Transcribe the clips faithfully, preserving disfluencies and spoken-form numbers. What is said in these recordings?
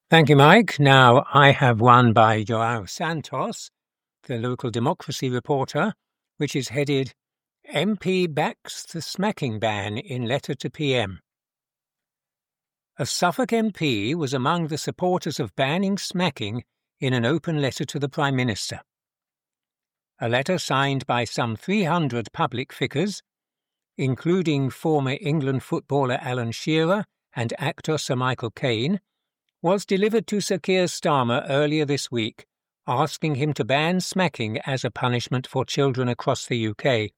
Thank you, Mike. Now, I have one by João Santos, the local democracy reporter, which is headed, M P backs the smacking ban in letter to P M. A Suffolk M P was among the supporters of banning smacking in an open letter to the Prime Minister. A letter signed by some three hundred public figures, including former England footballer Alan Shearer and actor Sir Michael Caine, was delivered to Sir Keir Starmer earlier this week, asking him to ban smacking as a punishment for children across the U K.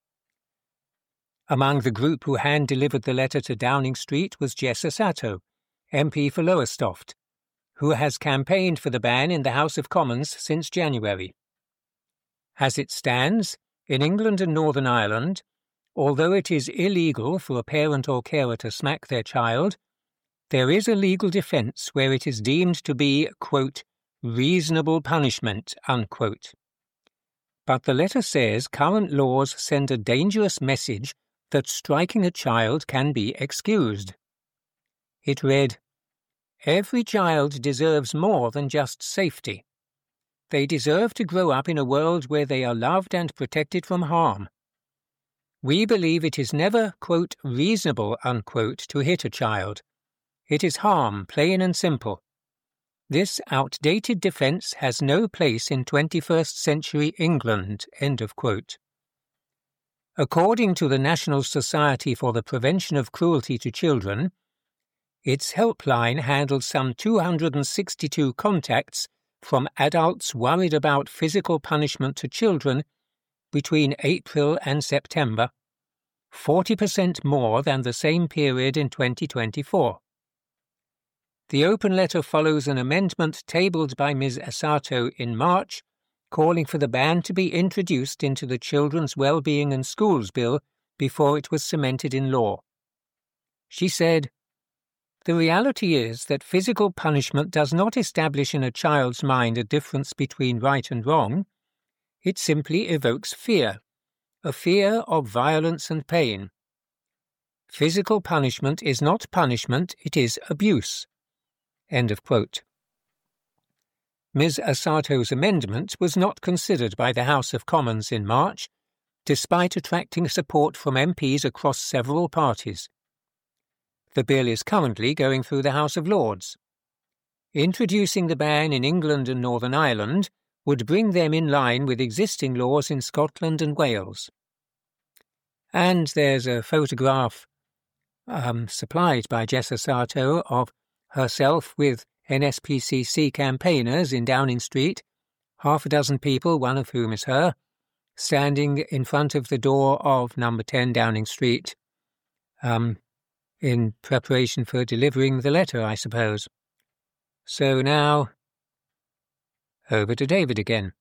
Among the group who hand-delivered the letter to Downing Street was Jess Asato, M P for Lowestoft, who has campaigned for the ban in the House of Commons since January. As it stands, in England and Northern Ireland, although it is illegal for a parent or carer to smack their child, there is a legal defence where it is deemed to be, quote, reasonable punishment, unquote. But the letter says current laws send a dangerous message that striking a child can be excused. It read, every child deserves more than just safety. They deserve to grow up in a world where they are loved and protected from harm. We believe it is never, quote, reasonable, unquote, to hit a child. It is harm, plain and simple. This outdated defence has no place in twenty-first century England, end of quote. According to the National Society for the Prevention of Cruelty to Children, its helpline handled some two hundred sixty-two contacts from adults worried about physical punishment to children between April and September, forty percent more than the same period in twenty twenty-four. The open letter follows an amendment tabled by Miz Asato in March, calling for the ban to be introduced into the Children's Wellbeing and Schools Bill before it was cemented in law. She said, the reality is that physical punishment does not establish in a child's mind a difference between right and wrong. It simply evokes fear, a fear of violence and pain. Physical punishment is not punishment, it is abuse. End of quote. Miz Asato's amendment was not considered by the House of Commons in March, despite attracting support from M Ps across several parties. The bill is currently going through the House of Lords. Introducing the ban in England and Northern Ireland would bring them in line with existing laws in Scotland and Wales. And there's a photograph um, supplied by Jess Asato of herself with N S P C C campaigners in Downing Street, half a dozen people, one of whom is her, standing in front of the door of number ten Downing Street, um, in preparation for delivering the letter, I suppose. So now, over to David again.